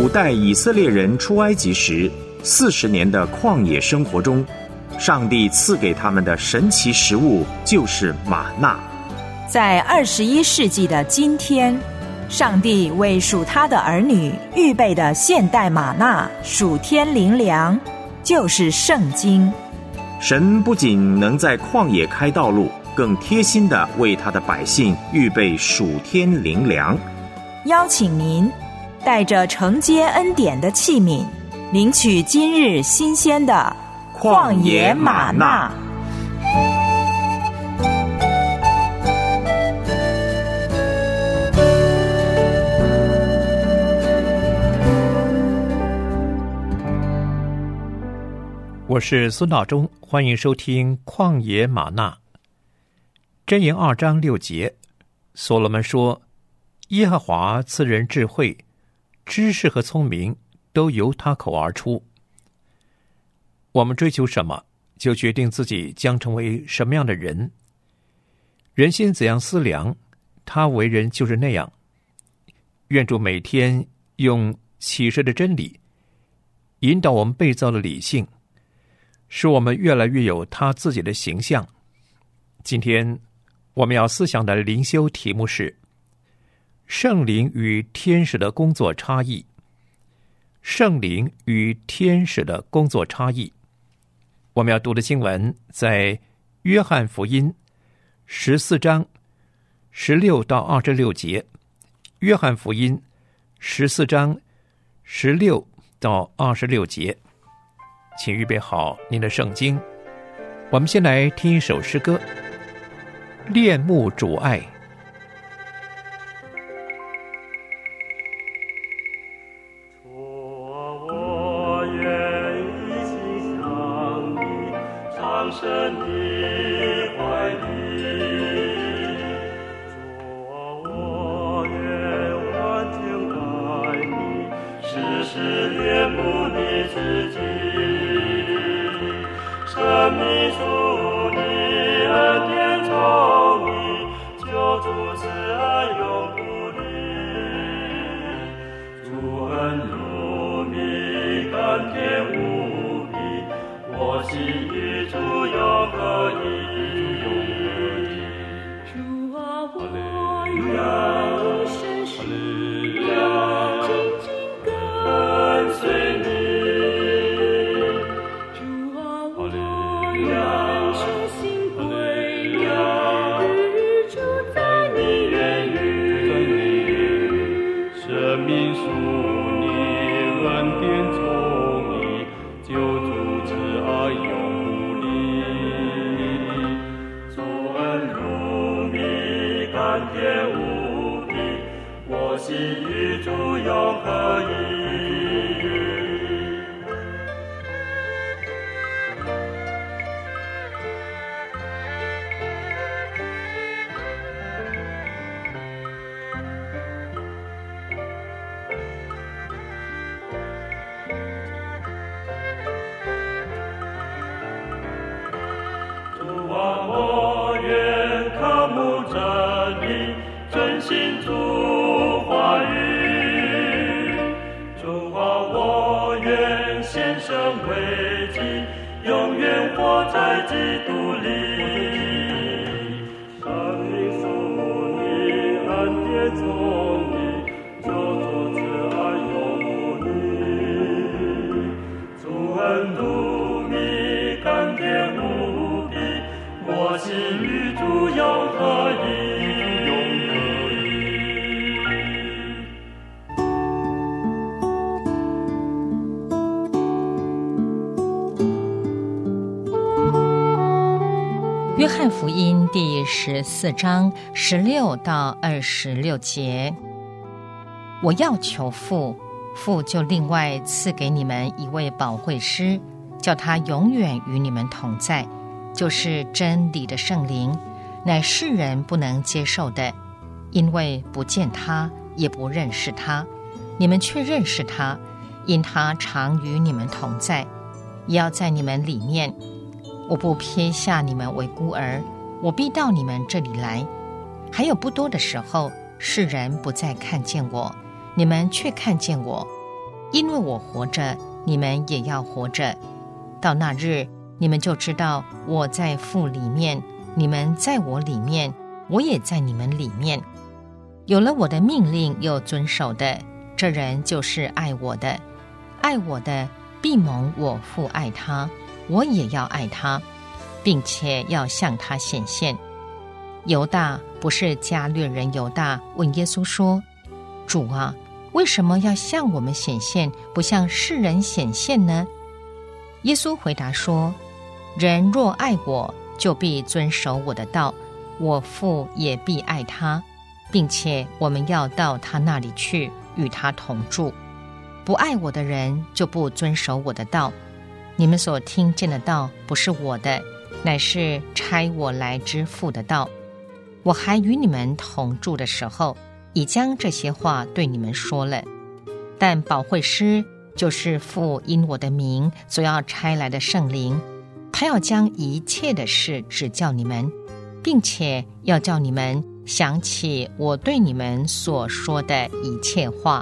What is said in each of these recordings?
古代以色列人出埃及时40年的旷野生活中，上帝赐给他们的神奇食物就是玛纳。 在21世纪的今天，上帝为属他的儿女预备的现代玛纳属天灵粮，就是圣经。 神不仅能在旷野开道路，更贴心地为他的百姓预备属天灵粮。 邀请您带着承接恩典的器皿，领取今日新鲜的旷野玛纳。 我是孙道忠，欢迎收听旷野玛纳。箴言2章6节，所罗门说，耶和华赐人智慧，知识和聪明都由他口而出。我们追求什么，就决定自己将成为什么样的人。人心怎样思量，他为人就是那样。愿主每天用启示的真理引导我们被造的理性，使我们越来越有他自己的形象。今天我们要思想的灵修题目是圣灵与天使的工作差异。圣灵与天使的工作差异。我们要读的经文在约翰福音14章16到26节。约翰福音14章16到26节。请预备好您的圣经，我们先来听一首诗歌，恋慕主爱。 我愿一心向你，藏身你怀里。我愿完全爱你，时时恋慕你自己。生命属你，恩典从你，救主慈爱永不离。主恩如蜜，甘甜无比，我心与主永合一。 主啊，我愿一生属你，紧紧跟随你。心与主永合一。主啊，我愿渴慕真理，遵行主话语。主啊，我愿献身为祭，永远活在基督里。生命属你，恩典从你，救主慈爱永不离。主恩如蜜，甘甜无比，我心与主永合一。 约翰福音第14章16到26节，我要求父，父就另外赐给你们一位保惠师，叫他永远与你们同在，就是真理的圣灵，乃世人不能接受的，因为不见他，也不认识他。你们却认识他，因他常与你们同在，也要在你们里面。我不撇下你们为孤儿，我必到你们这里来。还有不多的时候，世人不再看见我，你们却看见我。 因为我活着，你们也要活着。到那日，你们就知道我在父里面，你们在我里面，我也在你们里面。有了我的命令又遵守的，这人就是爱我的。爱我的，必蒙我父爱他，我也要爱他，并且要向他显现。犹大，不是加略人犹大，问耶稣说：主啊，为什么要向我们显现，不向世人显现呢？耶稣回答说：人若爱我，就必遵守我的道，我父也必爱他，并且我们要到他那里去，与他同住。不爱我的人，就不遵守我的道。你们所听见的道，不是我的，乃是差我来之父的道。我还与你们同住的时候，已将这些话对你们说了。但保惠师，就是父因我的名所要差来的圣灵，他要将一切的事指教你们，并且要叫你们想起我对你们所说的一切话。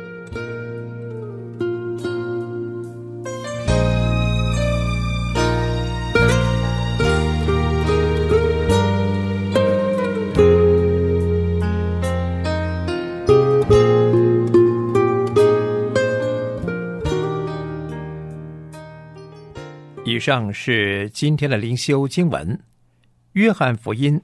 以上是今天的灵修经文，约翰福音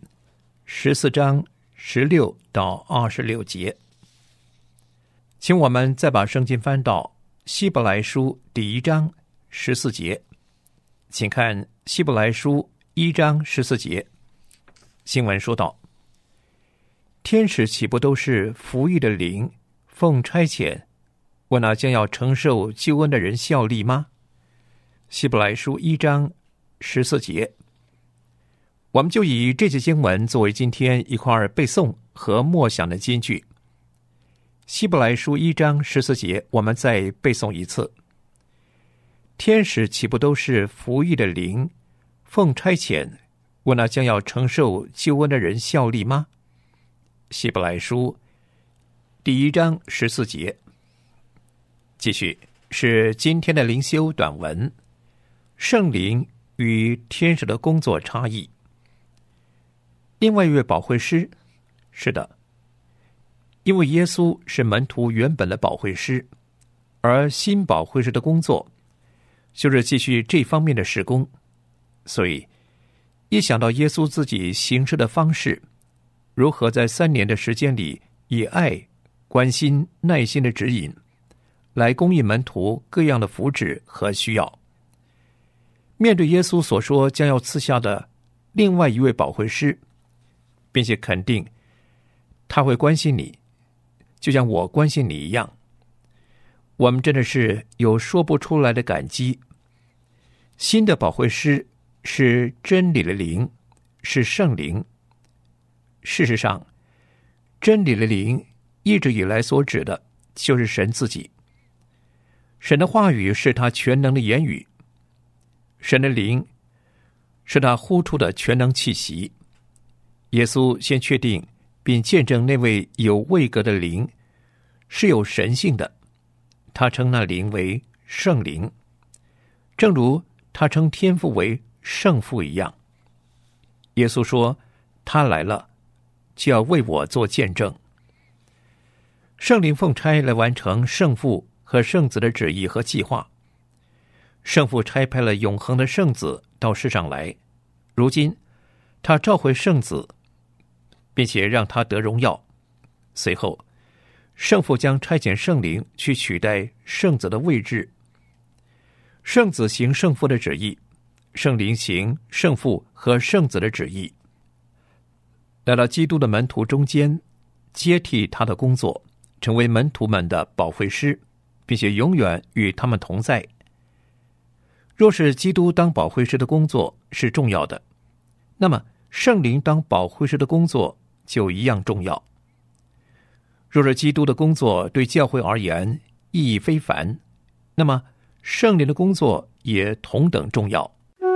14章16到26节。请我们再把圣经翻到希伯来书第1章14节，请看希伯来书1章14节。经文说道：天使岂不都是服役的灵，奉差遣为那将要承受救恩的人效力吗？希伯来书1章14节。我们就以这节经文作为今天一块背诵和默想的金句。希伯来书1章14节，我们再背诵一次：天使岂不都是服役的灵，奉差遣为那将要承受救恩的人效力吗？希伯来书第1章14节。继续是今天的灵修短文，圣灵与天使的工作差异。另外一位保惠师，是的，因为耶稣是门徒原本的保惠师，而新保惠师的工作就是继续这方面的事工，所以一想到耶稣自己行事的方式，如何在3年的时间里以爱、关心、耐心的指引来供应门徒各样的福祉和需要，面对耶稣所说将要赐下的另外一位保惠师，并且肯定他会关心你，就像我关心你一样，我们真的是有说不出来的感激。新的保惠师是真理的灵，是圣灵。事实上，真理的灵一直以来所指的就是神自己。神的话语是他全能的言语，神的灵是他呼出的全能气息。耶稣先确定并见证那位有位格的灵是有神性的，他称那灵为圣灵，正如他称天父为圣父一样。耶稣说他来了，就要为我做见证。圣灵奉差来完成圣父和圣子的旨意和计划。圣父差派了永恒的圣子到世上来，如今他召回圣子，并且让他得荣耀。随后圣父将差遣圣灵去取代圣子的位置。圣子行圣父的旨意，圣灵行圣父和圣子的旨意，来到基督的门徒中间，接替他的工作，成为门徒们的保惠师，并且永远与他们同在。若是基督当保惠师的工作是重要的，那么圣灵当保惠师的工作就一样重要。若是基督的工作对教会而言意义非凡，那么圣灵的工作也同等重要。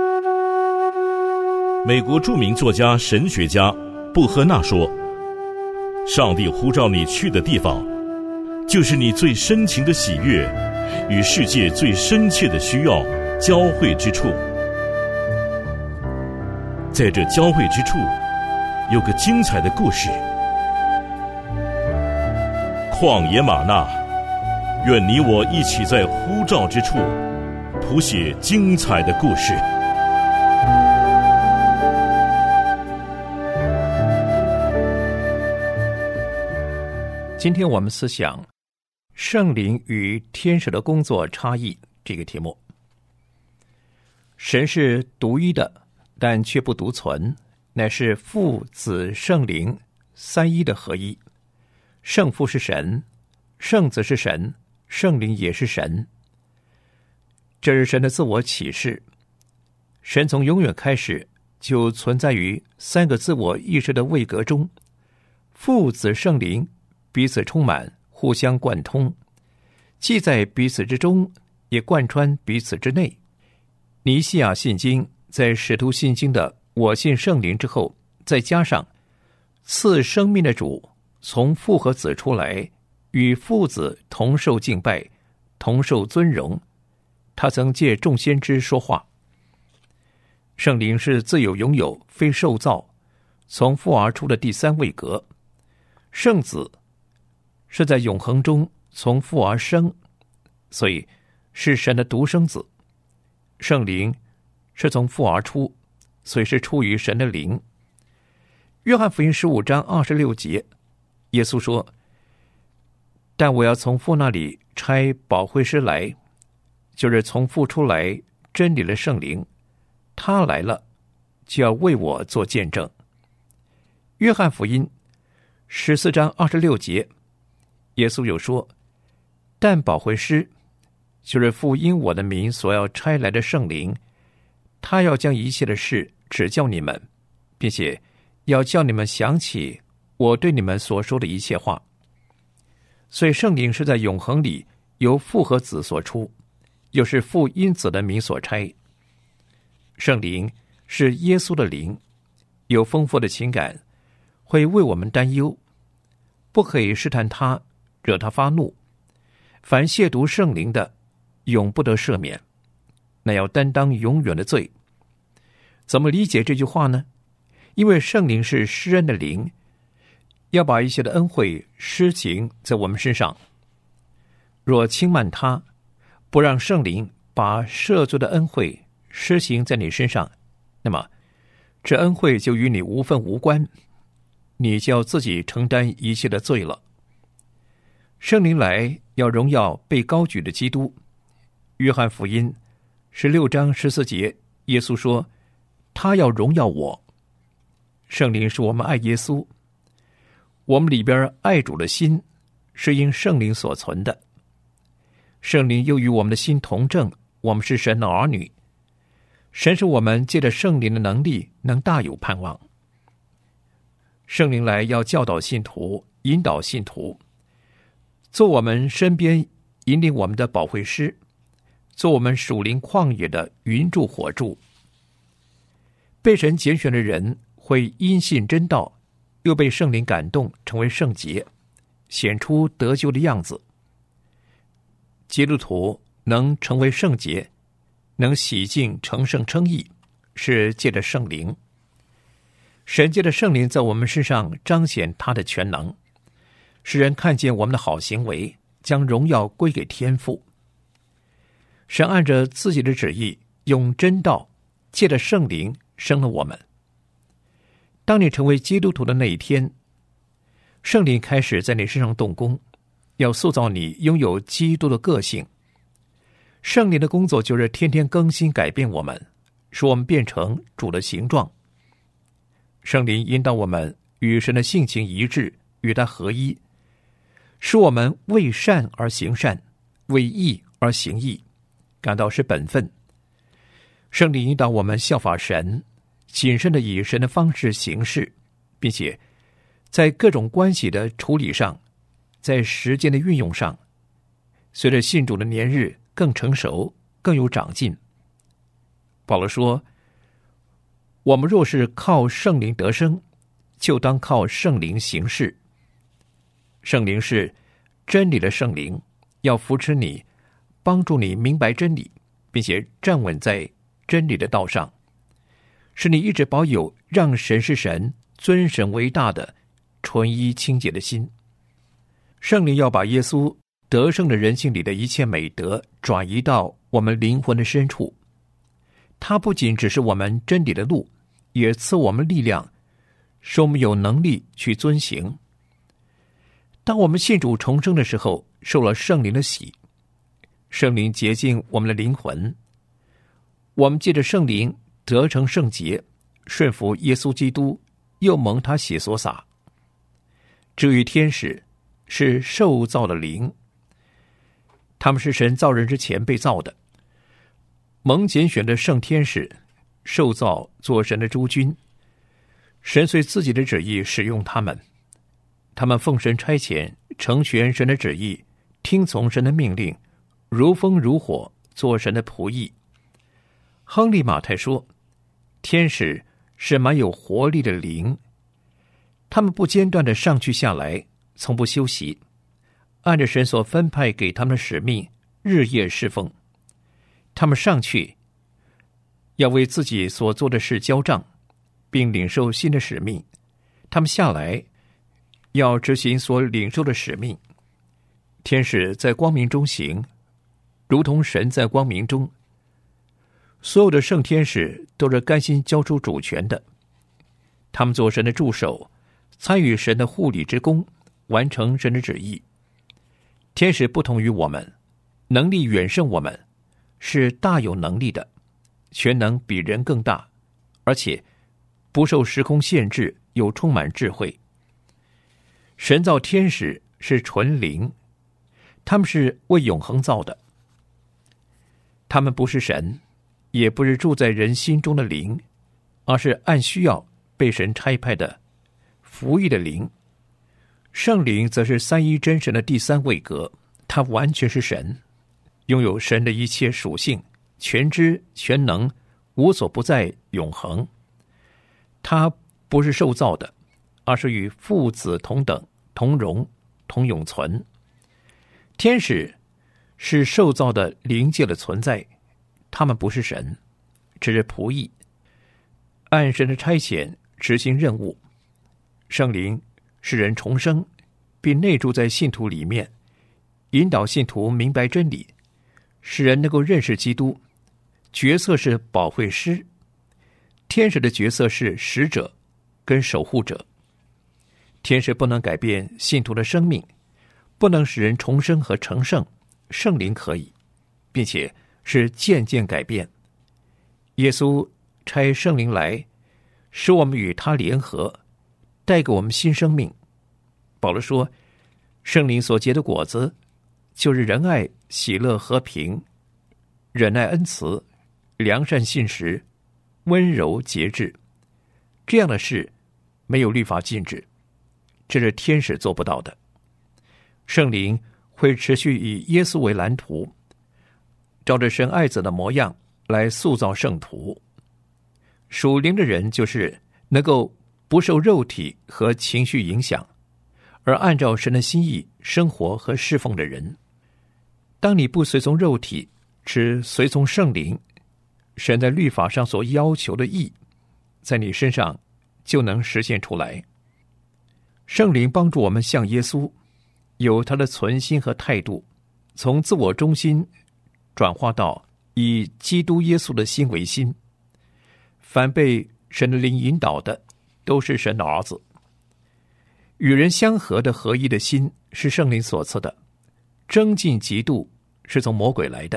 美国著名作家、神学家布赫纳说，上帝呼召你去的地方，就是你最深情的喜悦与世界最深切的需要交汇之处。在这交汇之处，有个精彩的故事。旷野吗哪，愿你我一起在呼召之处谱写精彩的故事。 今天我们思想圣灵与天使的工作差异这个题目。神是独一的，但却不独存，乃是父子圣灵三一的合一。圣父是神，圣子是神，圣灵也是神。这是神的自我启示。神从永远开始就存在于三个自我意识的位格中，父子圣灵彼此充满，互相贯通，既在彼此之中，也贯穿彼此之内。尼西亚信经在使徒信经的我信圣灵之后，再加上赐生命的主从父和子出来，与父子同受敬拜，同受尊荣。他曾借众先知说话。圣灵是自有拥有，非受造，从父而出的第三位格。圣子是在永恒中从父而生，所以是神的独生子。圣灵是从父而出，所以是出于神的灵。约翰福音15章26节，耶稣说：但我要从父那里差保惠师来，就是从父出来真理的圣灵，他来了，就要为我做见证。约翰福音14章26节，耶稣有说：但保惠师，就是父因我的名所要差来的圣灵，他要将一切的事指教你们，并且要叫你们想起我对你们所说的一切话。所以圣灵是在永恒里由父和子所出，又是父因子的名所差。圣灵是耶稣的灵，有丰富的情感，会为我们担忧，不可以试探他，惹他发怒。凡亵渎圣灵的，永不得赦免，那要担当永远的罪。怎么理解这句话呢？因为圣灵是施恩的灵，要把一切的恩惠施行在我们身上。若轻慢他，不让圣灵把赦罪的恩惠施行在你身上，那么这恩惠就与你无分无关，你就要自己承担一切的罪了。圣灵来要荣耀被高举的基督。约翰福音16章14节，耶稣说：他要荣耀我。圣灵是我们爱耶稣，我们里边爱主的心是因圣灵所存的。圣灵又与我们的心同证，我们是神的儿女。神使我们借着圣灵的能力能大有盼望。圣灵来要教导信徒，引导信徒，做我们身边引领我们的保惠师，做我们属灵旷野的云柱火柱。被神拣选的人会因信真道，又被圣灵感动，成为圣洁，显出得救的样子。基督徒能成为圣洁，能洗净成圣称义，是借着圣灵。神借着圣灵在我们身上彰显他的全能，使人看见我们的好行为，将荣耀归给天父。神按着自己的旨意，用真道借着圣灵生了我们。当你成为基督徒的那一天，圣灵开始在你身上动工，要塑造你拥有基督的个性。圣灵的工作就是天天更新改变我们，使我们变成主的形状。圣灵引导我们与神的性情一致，与他合一，使我们为善而行善，为义而行义，感到是本分。圣灵引导我们效法神，谨慎地以神的方式行事，并且在各种关系的处理上，在时间的运用上，随着信主的年日更成熟，更有长进。保罗说，我们若是靠圣灵得生，就当靠圣灵行事。圣灵是真理的圣灵，要扶持你， 帮助你明白真理，并且站稳在真理的道上，使你一直保有让神是神、尊神为大的纯一清洁的心。圣灵要把耶稣得胜的人性里的一切美德转移到我们灵魂的深处。它不仅只是我们真理的路，也赐我们力量，使我们有能力去遵行。当我们信主重生的时候，受了圣灵的洗，圣灵洁净我们的灵魂，我们借着圣灵得成圣洁，顺服耶稣基督，又蒙他血所洒。至于天使，是受造的灵，他们是神造人之前被造的，蒙拣选的圣天使，受造做神的诸君。神随自己的旨意使用他们，他们奉神差遣，成全神的旨意，听从神的命令，如风如火，做神的仆役。亨利·马太说，天使是蛮有活力的灵，他们不间断地上去下来，从不休息，按着神所分派给他们的使命，日夜侍奉。他们上去要为自己所做的事交账，并领受新的使命；他们下来要执行所领受的使命。天使在光明中行，如同神在光明中。所有的圣天使都是甘心交出主权的，他们做神的助手，参与神的护理之功，完成神的旨意。天使不同于我们，能力远胜我们，是大有能力的，全能比人更大，而且不受时空限制，又充满智慧。神造天使是纯灵，他们是为永恒造的，他们不是神，也不是住在人心中的灵，而是按需要被神差派的服役的灵。圣灵则是三一真神的第三位格，他完全是神，拥有神的一切属性，全知全能，无所不在，永恒。他不是受造的，而是与父子同等，同荣，同永存。天使是受造的灵界的存在，他们不是神，只是仆役，按神的差遣执行任务。圣灵使人重生，并内住在信徒里面，引导信徒明白真理，使人能够认识基督。角色是保惠师，天使的角色是使者跟守护者。天使不能改变信徒的生命，不能使人重生和成圣，圣灵可以，并且是渐渐改变。耶稣差圣灵来，使我们与他联合，带给我们新生命。保罗说，圣灵所结的果子，就是仁爱、喜乐、和平、忍耐、恩慈、良善、信实、温柔、节制。这样的事没有律法禁止，这是天使做不到的。圣灵会持续以耶稣为蓝图，照着神爱子的模样来塑造圣徒。属灵的人就是能够不受肉体和情绪影响，而按照神的心意生活和侍奉的人。当你不随从肉体，只随从圣灵，神在律法上所要求的义，在你身上就能实现出来。圣灵帮助我们像耶稣，有他的存心和态度，从自我中心转化到以基督耶稣的心为心。凡被神的灵引导的，都是神的儿子。与人相合的合一的心是圣灵所赐的，争竞嫉妒是从魔鬼来的。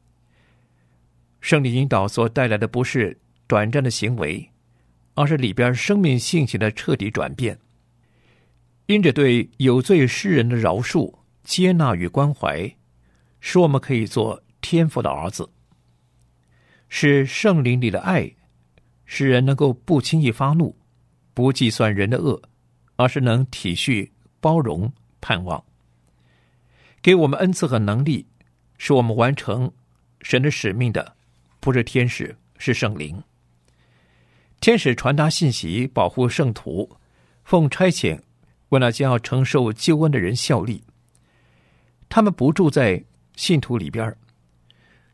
圣灵引导所带来的不是短暂的行为，而是里边生命性情的彻底转变。因着对有罪世人的饶恕、接纳与关怀，使我们可以做天父的儿子。是圣灵里的爱，使人能够不轻易发怒，不计算人的恶，而是能体恤、包容、盼望。给我们恩赐和能力，使我们完成神的使命的，不是天使，是圣灵。天使传达信息，保护圣徒，奉差遣为那将要承受救恩的人效力。他们不住在信徒里边，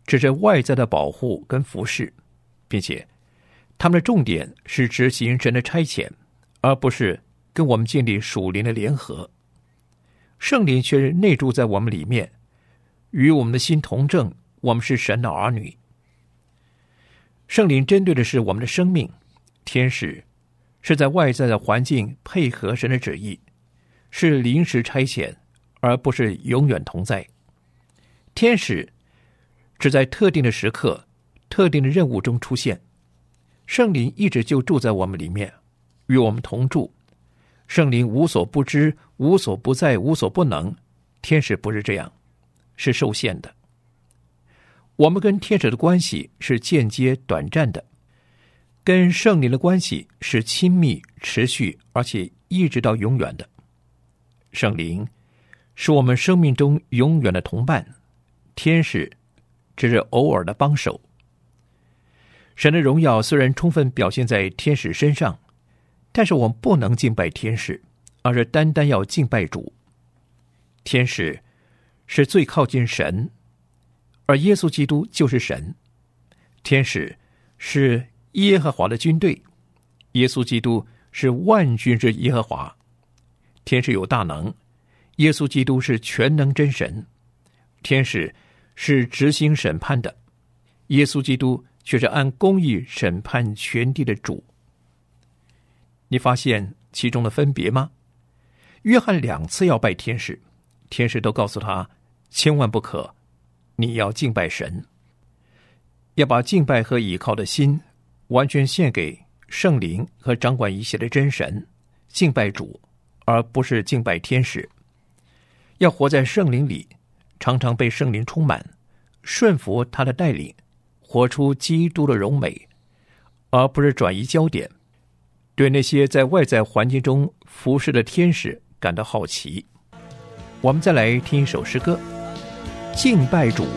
只是外在的保护跟服侍，并且他们的重点是执行神的差遣，而不是跟我们建立属灵的联合。圣灵却是内住在我们里面，与我们的心同证，我们是神的儿女。圣灵针对的是我们的生命，天使是在外在的环境配合神的旨意，是临时差遣，而不是永远同在。天使只在特定的时刻、特定的任务中出现，圣灵一直就住在我们里面，与我们同住。圣灵无所不知、无所不在、无所不能，天使不是这样，是受限的。我们跟天使的关系是间接短暂的，跟圣灵的关系是亲密、持续，而且一直到永远的。圣灵是我们生命中永远的同伴，天使只是偶尔的帮手。神的荣耀虽然充分表现在天使身上，但是我们不能敬拜天使，而是单单要敬拜主。天使是最靠近神，而耶稣基督就是神。天使是耶和华的军队，耶稣基督是万军之耶和华。天使有大能，耶稣基督是全能真神。天使是执行审判的，耶稣基督却是按公义审判全地的主。你发现其中的分别吗？约翰2次要拜天使，天使都告诉他千万不可，你要敬拜神，要把敬拜和倚靠的心完全献给圣灵和掌管一切的真神，敬拜主，而不是敬拜天使。要活在圣灵里，常常被圣灵充满，顺服他的带领，活出基督的荣美，而不是转移焦点，对那些在外在环境中服侍的天使感到好奇。我们再来听一首诗歌，敬拜主。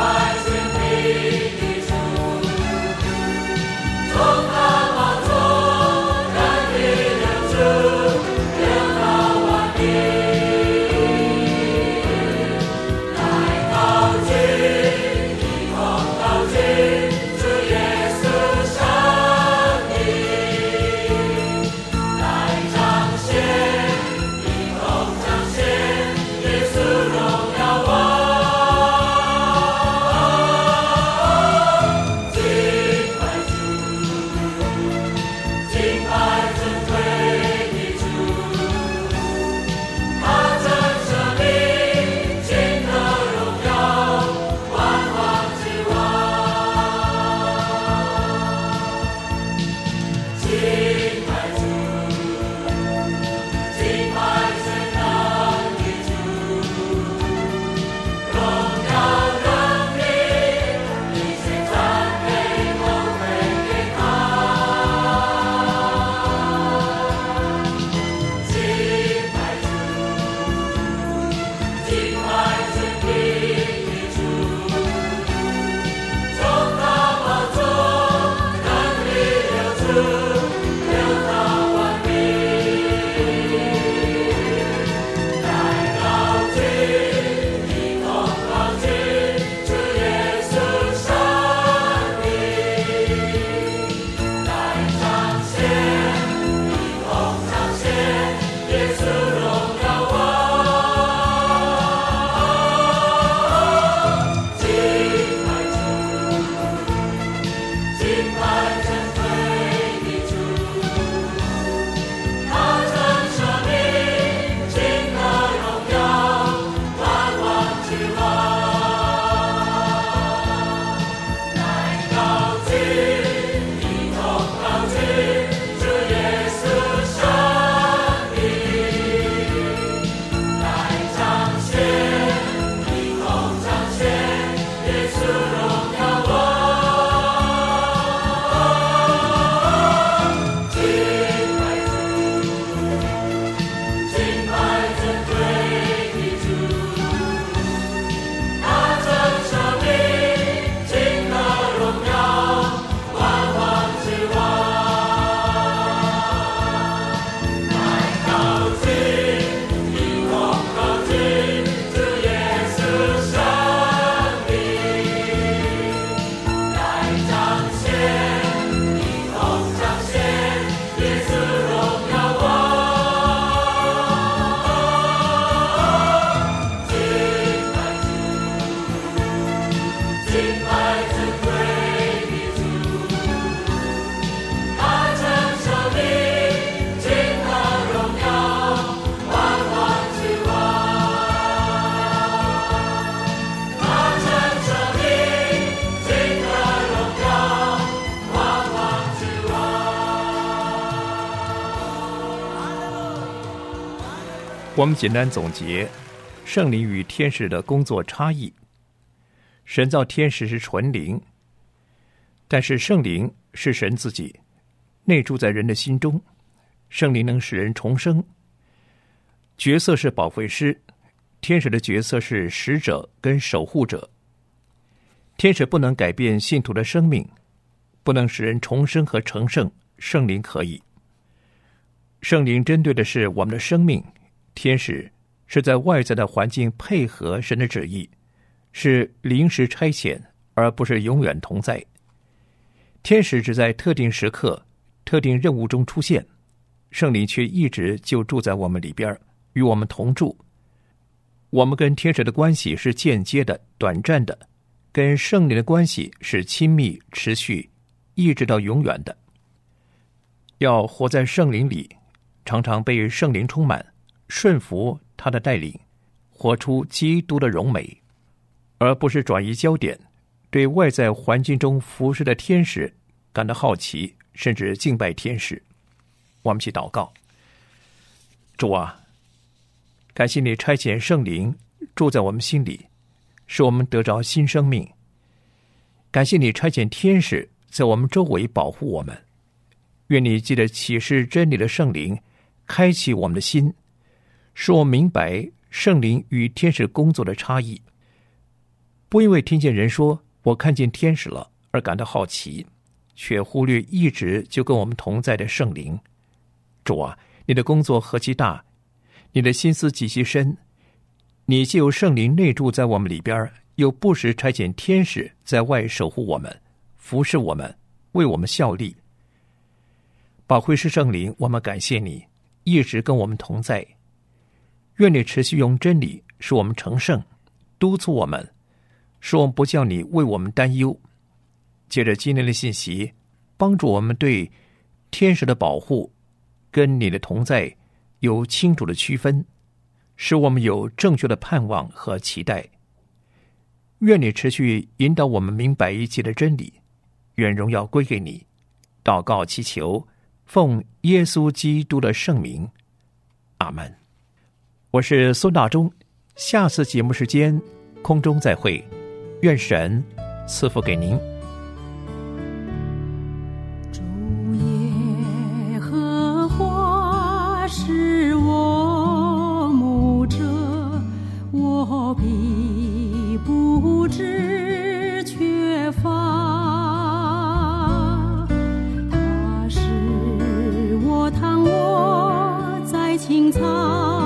从他宝座我们简单总结圣灵与天使的工作差异。神造天使是纯灵，但是圣灵是神自己，内住在人的心中，圣灵能使人重生。角色是保惠师，天使的角色是使者跟守护者。天使不能改变信徒的生命，不能使人重生和成圣，圣灵可以。圣灵针对的是我们的生命，天使是在外在的环境配合神的旨意，是临时差遣，而不是永远同在。天使只在特定时刻、特定任务中出现，圣灵却一直就住在我们里边，与我们同住。我们跟天使的关系是间接的、短暂的，跟圣灵的关系是亲密、持续，一直到永远的。要活在圣灵里，常常被圣灵充满，顺服他的带领，活出基督的荣美，而不是转移焦点，对外在环境中服侍的天使感到好奇，甚至敬拜天使。我们一起祷告。主啊，感谢你差遣圣灵住在我们心里，使我们得着新生命。感谢你差遣天使在我们周围保护我们。愿你借着启示真理的圣灵开启我们的心，使我们明白圣灵与天使工作的差异，不因为听见人说我看见天使了而感到好奇，却忽略一直就跟我们同在的圣灵。主啊，你的工作何其大，你的心思极其深，你既有圣灵内住在我们里边，又不时差遣天使在外守护我们，服侍我们，为我们效力。保惠师圣灵，我们感谢你一直跟我们同在。愿你持续用真理使我们成圣，督促我们，使我们不叫你为我们担忧。借着今天的信息，帮助我们对天使的保护跟你的同在有清楚的区分，使我们有正确的盼望和期待。愿你持续引导我们明白一切的真理，愿荣耀归给你。祷告祈求，奉耶稣基督的圣名，阿们。我是孙大中，下次节目时间空中再会，愿神赐福给您。 主耶和华是我牧者，我必不致缺乏。他是我躺卧在青草